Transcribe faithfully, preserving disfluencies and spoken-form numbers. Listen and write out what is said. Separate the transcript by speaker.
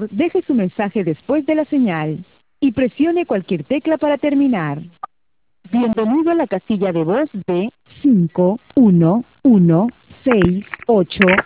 Speaker 1: deje su mensaje después de la señal y presione cualquier tecla para terminar. Bienvenido a la casilla de voz de cinco uno uno seis ocho